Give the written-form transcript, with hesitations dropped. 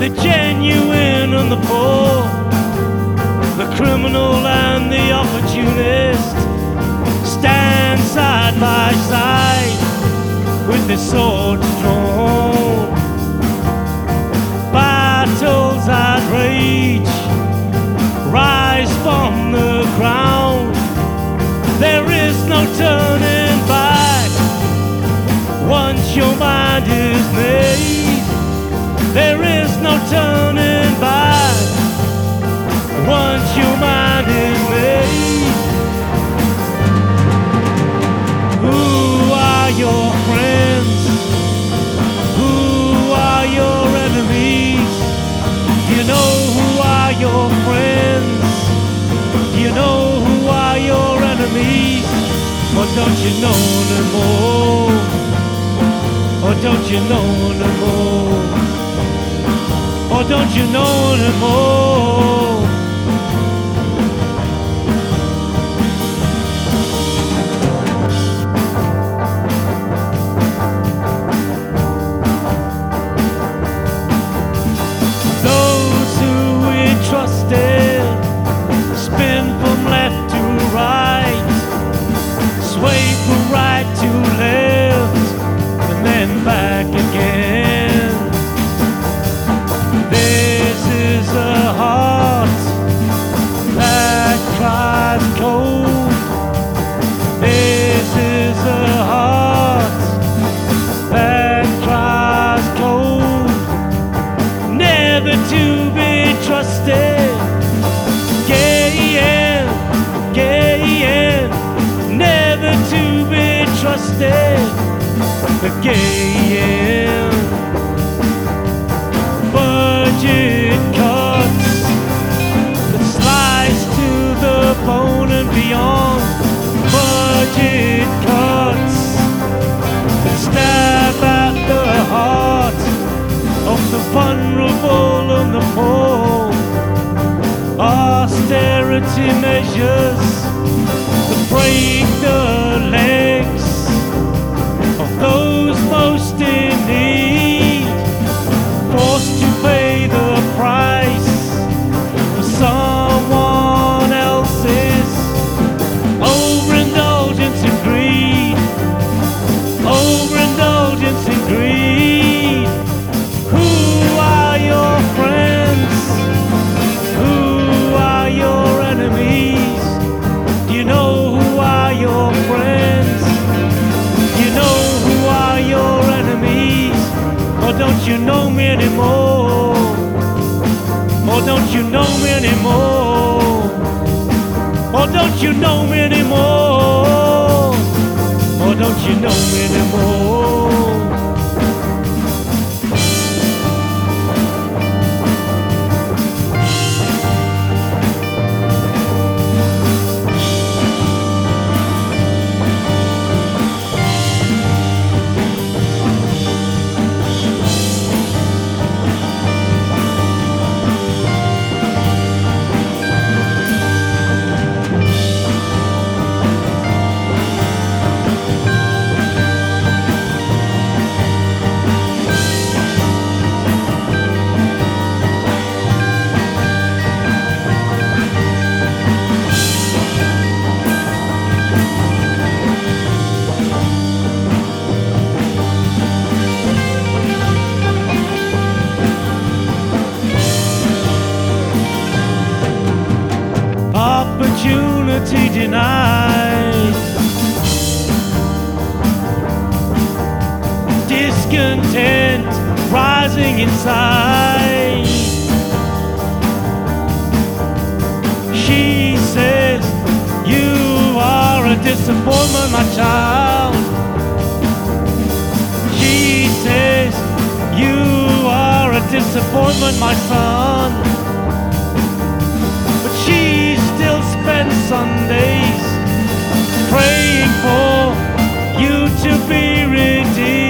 the genuine and the poor, the criminal and the opportunist stand side by side with their swords drawn. Battles that rage rise from the ground. There is no turning back once your mind is made. There is no turning back once your mind is made. Who are your friends? Who are your enemies? Do you know who are your friends? Do you know who are your enemies? Or don't you know no more? Or don't you know no more? Or don't you know no more? Those who we trusted spin from left to right, sway from right to left, and then back again. This is a heart that cries cold. This is a heart that cries cold. Never to be trusted. Gay, never to be trusted again. Budget cuts that slice to the bone and beyond. Budget cuts that stab at the heart of the vulnerable and the poor. Austerity measures that break the legs of those most in need, forced to pay the price for someone else's overindulgence and greed. Overindulgence and greed. Who are your friends? Who are your enemies? Do you know who are your friends? Do you know who are your enemies? Or don't you know me anymore? Or don't you know me anymore? Or don't you know me anymore? Or don't you know me anymore? Opportunity denied, discontent rising inside. She says, you are a disappointment, my child. She says, you are a disappointment, my son. She still spends Sundays praying for you to be redeemed.